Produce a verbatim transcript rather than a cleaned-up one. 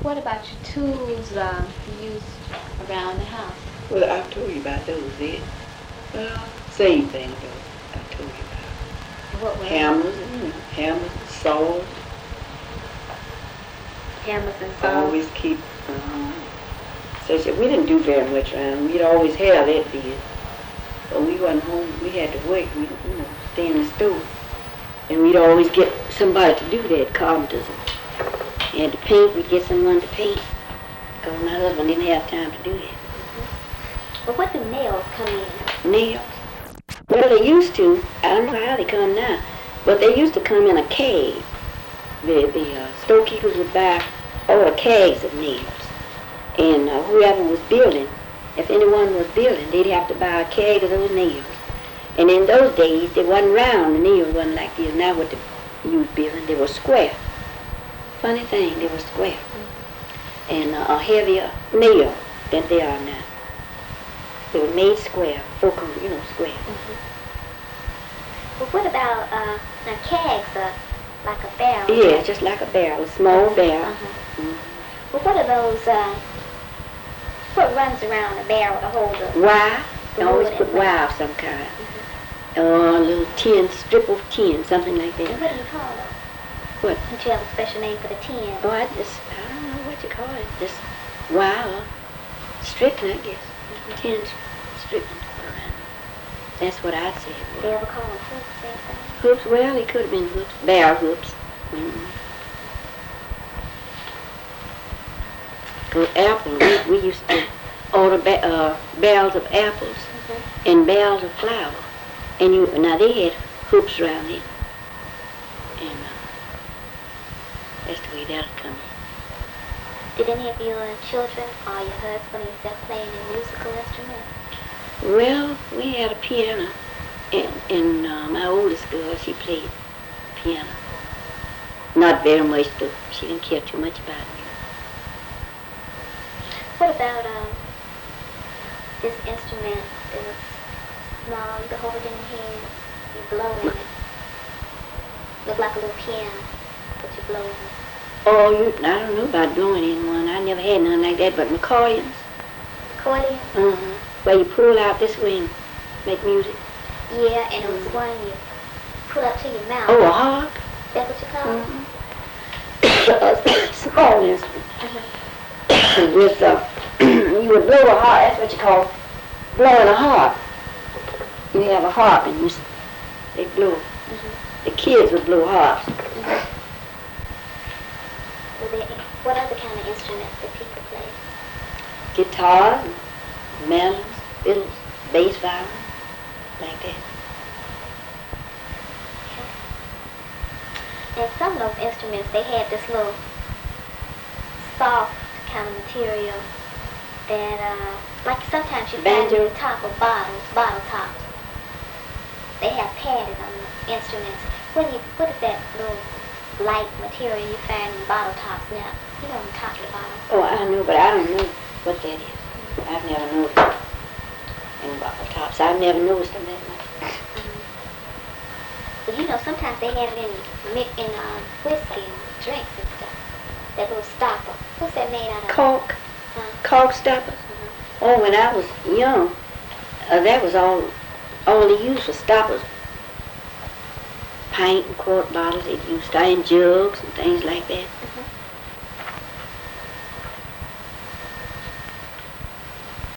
what about your tools um, you use around the house? Well, I told you about those, it. Well, same thing though, I told you about. What were Hammers, you know, hammers, saws. Hammers and saws? Always keep, uh, so she, we didn't do very much around. We'd always have that did. But we wasn't home, we had to work, we, you know, stay in the store. And we'd always get somebody to do that, carpenters. And to paint, we'd get someone to paint. Because my husband didn't have time to do that. Mm-hmm. Well, what do nails come in? Nails? Well, they used to. I don't know how they come now. But they used to come in a keg. The, the uh, storekeepers would buy all the kegs of nails. And uh, whoever was building, if anyone was building, they'd have to buy a keg of those nails. And in those days, they wasn't round. The nails wasn't like these. Now what the you was building, they were square. Funny thing, they were square. Mm-hmm. And uh, a heavier nail than they are now. They were made square, focal, you know, square. Mm-hmm. Well, what about uh, now kegs are like a barrel? Yeah, right? Just like a barrel, a small barrel. Uh-huh. Mm-hmm. Well, what are those, uh, what runs around a barrel to hold the wire? They always put wire of some kind. Mm-hmm. Or a little tin, strip of tin, something like that. And what do you call it? What? Don't you have a special name for the tin? Oh, I just, I don't know what you call it. Just wire, stripping, I guess. Mm-hmm. Tin stripping around. That's what I'd say. Do they ever call them hoops, anything? Hoops, well, they could have been hoops. Barrel hoops. Mm-hmm. For apples, we, we used to order ba- uh, barrels of apples mm-hmm. and barrels of flour. And you, now they had hoops around here. And uh, that's the way that'll come in. Did any of your children or your husband or yourself play any musical instrument? Well, we had a piano. And, and uh, my oldest girl, she played piano. Not very much, though. She didn't care too much about it. What about um, this instrument that was small, you could hold it in your hand, you blow in it. Look like a little piano, but you blow in it. Oh, you, I don't know about blowing in one. I never had none like that, but accordions. Accordion? Uh-huh. Where you pull out this way and make music. Yeah, and it was one you pull up to your mouth. Oh, a harp? That's what you call it? Mm-hmm. Small instrument. Uh-huh. With, uh, you would blow a harp, that's what you call blowing a harp. You have a harp and you, they blow. Mm-hmm. The kids would blow harps. Mm-hmm. Well, they, what other kind of instruments did people play? Guitars, mandolins, fiddles, bass violin, like that. Okay. And some of those instruments, they had this little soft kind of material that, uh, like sometimes you find Banjo. in the top of bottles, bottle tops. They have padded on the instruments. What do you, what is that little light material you find in bottle tops now? You know, on the top of the bottle. Oh, I know, but I don't know what that is. Mm-hmm. I've never noticed it in bottle tops. I've never noticed them that much. Mm-hmm. But you know, sometimes they have it in, in uh, whiskey and drinks and stuff. That little stopper. What's that made out of? Cork. Huh? Cork stoppers. Mm-hmm. Oh, when I was young, uh, that was all, all they used for stoppers. Pint and quart bottles, they used, and jugs and things like that. Mm-hmm.